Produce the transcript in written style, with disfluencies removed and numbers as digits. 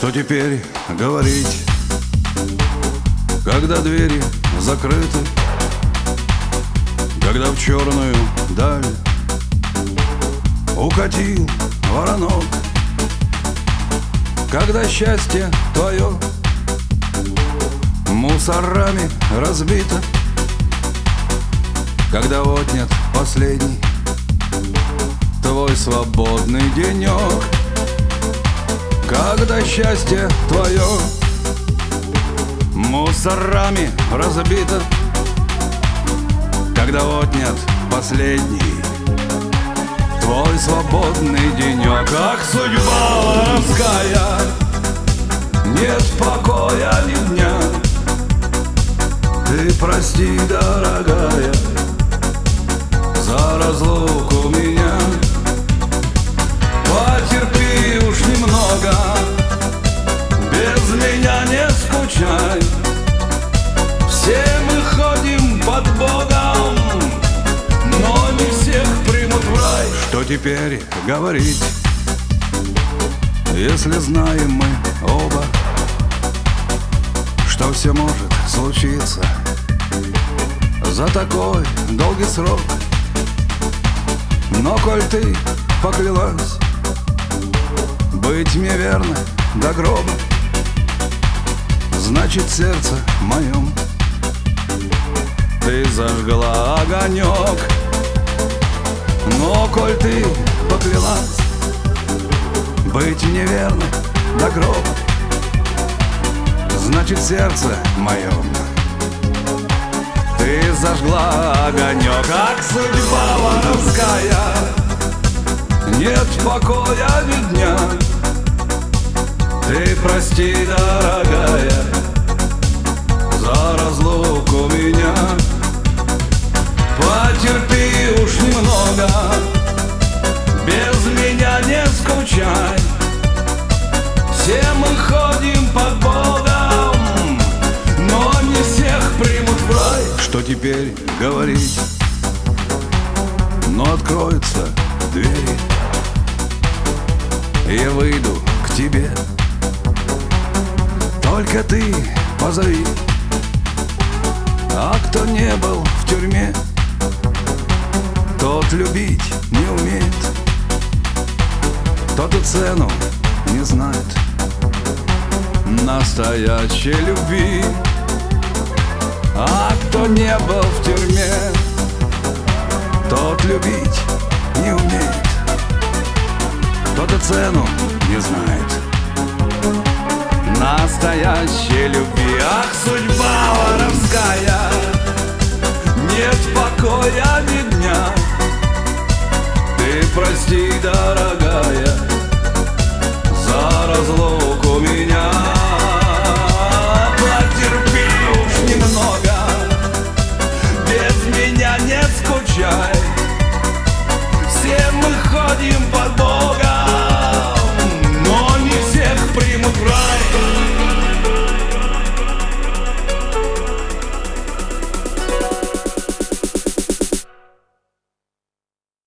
Что теперь говорить, когда двери закрыты, когда в черную даль укатил воронок, когда счастье твое мусорами разбито, когда отнят последний твой свободный денек, когда счастье твое мусорами разбито, когда отнят последний твой свободный денек. Как судьба воровская, нет покоя ни дня. Ты прости, дорогая, за разлуку меня. Потерпи уж немного, без меня не скучай. Все мы ходим под Богом, но не всех примут в рай. Что теперь говорить, если знаем мы оба, что все может случиться за такой долгий срок? Но коль ты поклялась быть мне верной до гроба, значит, в сердце моем ты зажгла огонек. Но коль ты поклялась быть мне верной до гроба, значит, в сердце моем ты зажгла огонек. Как судьба воровская, нет покоя ни дня. Ты прости, дорогая, за разлуку меня. Потерпи уж немного, без меня не скучай. Все мы ходим под Богом, но не всех примут в рай. Что теперь говорить? Но откроются двери, и я выйду к тебе. Только ты позови, а кто не был в тюрьме, тот любить не умеет, тот и цену не знает настоящей любви. А кто не был в тюрьме, тот любить не умеет, тот и цену не знает настоящей любви. Ах, судьба